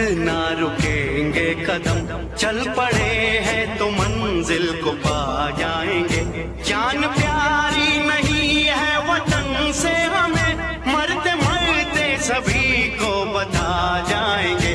ना रुकेंगे कदम, चल पड़े हैं तो मंजिल को पा जाएंगे। जान प्यारी नहीं है वतन से हमें, मरते मरते सभी को बता जाएंगे।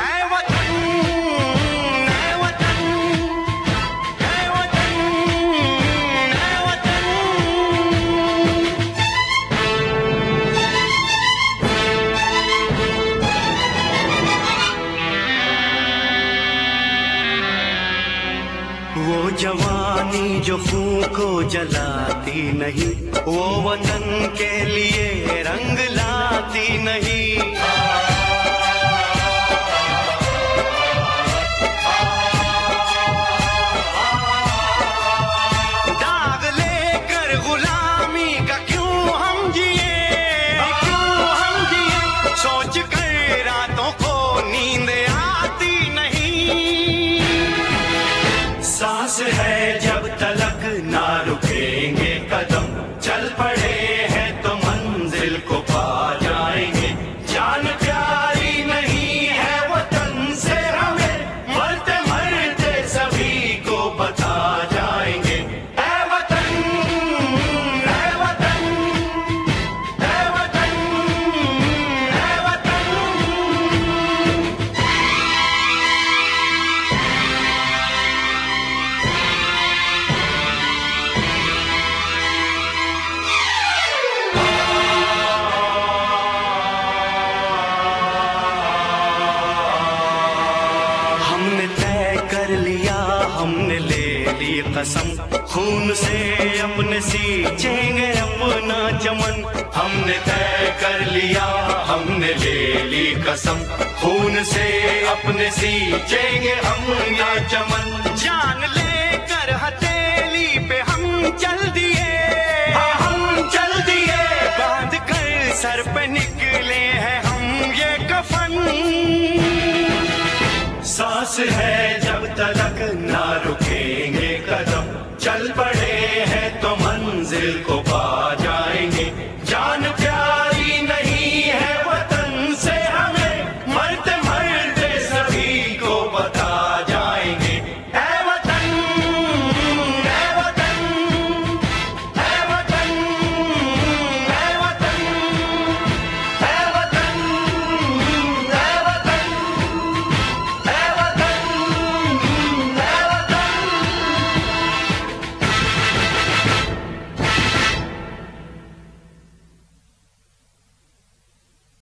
वो जवानी जो खून को जलाती नहीं, वो वतन के लिए रंग लाती नहीं। दाग लेकर गुलामी का क्यों हम जिए, सोच कर रातों को नींद आती नहीं। सांस है जब तलक ना रुकेंगे कदम, चल पड़े हैं तो मंजिल को पा जाएंगे। जान प्यारी नहीं है वतन से हमें, मरते मरते सभी को बता जाएंगे। ऐ वतन, ऐ वतन, ऐ वतन, ऐ वतन। हमने तय कर लिया, हमने ले ली कसम, खून से अपने सींचेंगे अपना चमन। हमने तय कर लिया, हमने ले ली कसम, खून से अपने सींचेंगे अपना चमन। जान लेकर हथेली पे हम चल दिए, हम चल दिए, बांध कर सर पे निकले हैं हम ये कफन। सांस है